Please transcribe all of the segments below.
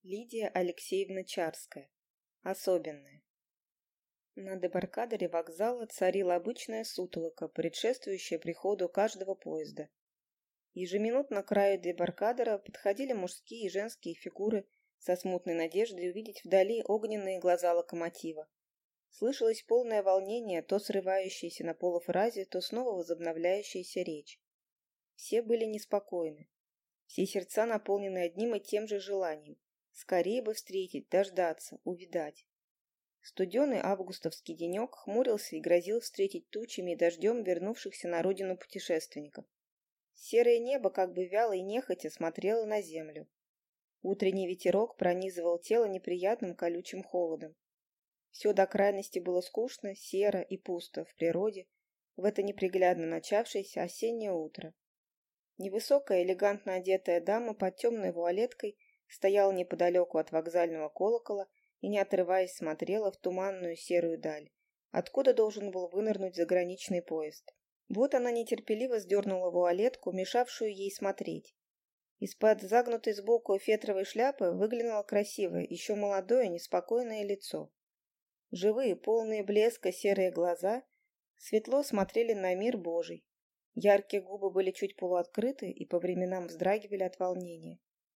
Лидия Алексеевна Чарская. Особенная. На дебаркадере вокзала царила обычная сутолока, предшествующая приходу каждого поезда. Ежеминутно к краю дебаркадера подходили мужские и женские фигуры со смутной надеждой увидеть вдали огненные глаза локомотива. Слышалось полное волнение, то срывающееся на полуфразе, то снова возобновляющаяся речь. Все были неспокойны. Все сердца наполнены одним и тем же желанием. Скорее бы встретить, дождаться, увидать. Студеный августовский денек хмурился и грозил встретить тучами и дождем вернувшихся на родину путешественников. Серое небо как бы вяло и нехотя смотрело на землю. Утренний ветерок пронизывал тело неприятным колючим холодом. Все до крайности было скучно, серо и пусто в природе в это неприглядно начавшееся осеннее утро. Невысокая, элегантно одетая дама под темной вуалеткой стояла неподалеку от вокзального колокола и, не отрываясь, смотрела в туманную серую даль, откуда должен был вынырнуть заграничный поезд. Вот она нетерпеливо сдернула вуалетку, мешавшую ей смотреть. Из-под загнутой сбоку фетровой шляпы выглянуло красивое, еще молодое, неспокойное лицо. Живые, полные блеска серые глаза светло смотрели на мир Божий. Яркие губы были чуть полуоткрыты и по временам вздрагивали от волнения.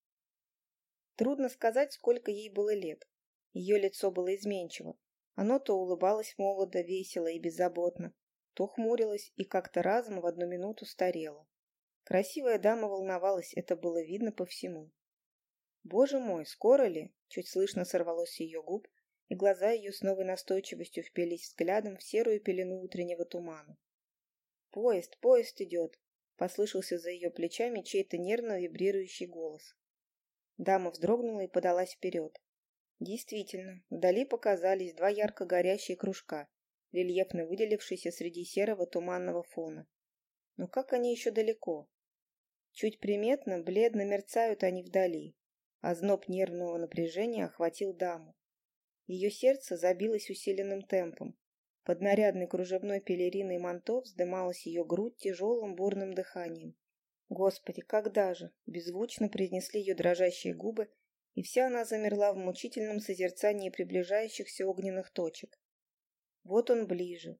Трудно сказать, сколько ей было лет. Ее лицо было изменчиво. Оно то улыбалось молодо, весело и беззаботно, то хмурилось и как-то разом в одну минуту старело. Красивая дама волновалась, это было видно по всему. «Боже мой, скоро ли?» — чуть слышно сорвалось с ее губ, и глаза ее с новой настойчивостью впились взглядом в серую пелену утреннего тумана. Поезд идет!» — послышался за ее плечами чей-то нервно вибрирующий голос. Дама вздрогнула и подалась вперед. Действительно, вдали показались два ярко горящие кружка, рельефно выделившиеся среди серого туманного фона. Но как они еще далеко? Чуть приметно, бледно мерцают они вдали. Озноб нервного напряжения охватил даму. Ее сердце забилось усиленным темпом. Под нарядной кружевной пелериной манто вздымалась ее грудь тяжелым бурным дыханием. «Господи, когда же?» — беззвучно произнесли ее дрожащие губы, и вся она замерла в мучительном созерцании приближающихся огненных точек. Вот он ближе,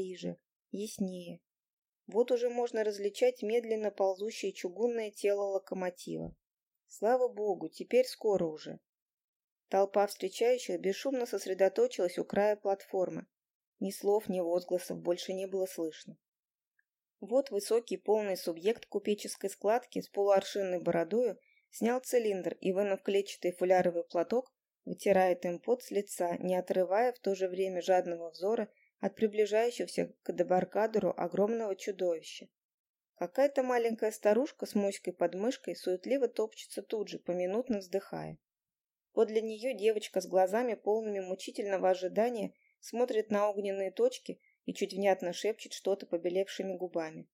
яснее. Вот уже можно различать медленно ползущее чугунное тело локомотива. Слава богу, теперь скоро уже. Толпа встречающих бесшумно сосредоточилась у края платформы. Ни слов, ни возгласов больше не было слышно. Вот высокий полный субъект купеческой складки с полуаршинной бородою снял цилиндр и, вынув клетчатый фуляровый платок, вытирает им пот с лица, не отрывая в то же время жадного взора от приближающегося к дебаркадеру огромного чудовища. Какая-то маленькая старушка с моськой под мышкой суетливо топчется тут же, поминутно вздыхая. Подле нее девочка с глазами, полными мучительного ожидания, смотрит на огненные точки и чуть внятно шепчет что-то побелевшими губами.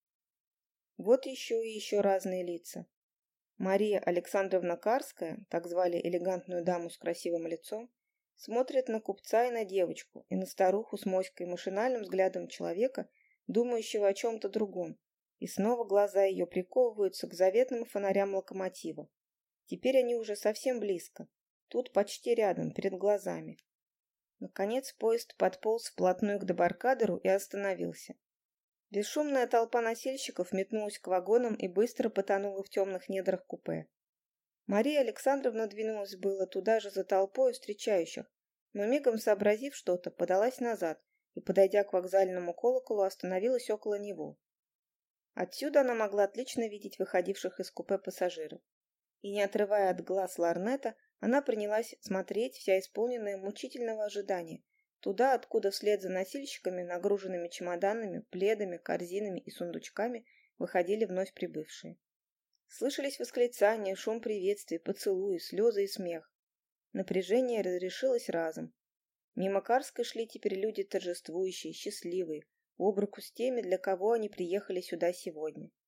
Вот еще и еще разные лица. Мария Александровна Карская, так звали элегантную даму с красивым лицом, смотрит на купца и на девочку, и на старуху с моськой машинальным взглядом человека, думающего о чем-то другом, и снова глаза ее приковываются к заветным фонарям локомотива. Теперь они уже совсем близко, тут почти рядом, перед глазами. Наконец поезд подполз вплотную к дебаркадеру и остановился. Бесшумная толпа носильщиков метнулась к вагонам и быстро потонула в темных недрах купе. Мария Александровна двинулась было туда же за толпой встречающих, но мигом сообразив что-то, подалась назад и, подойдя к вокзальному колоколу, остановилась около него. Отсюда она могла отлично видеть выходивших из купе пассажиров. И, не отрывая от глаз лорнета, она принялась смотреть, вся исполненная мучительного ожидания, туда, откуда вслед за носильщиками, нагруженными чемоданами, пледами, корзинами и сундучками, выходили вновь прибывшие. Слышались восклицания, шум приветствий, поцелуи, слезы и смех. Напряжение разрешилось разом. Мимо Карской шли теперь люди торжествующие, счастливые, об руку с теми, для кого они приехали сюда сегодня.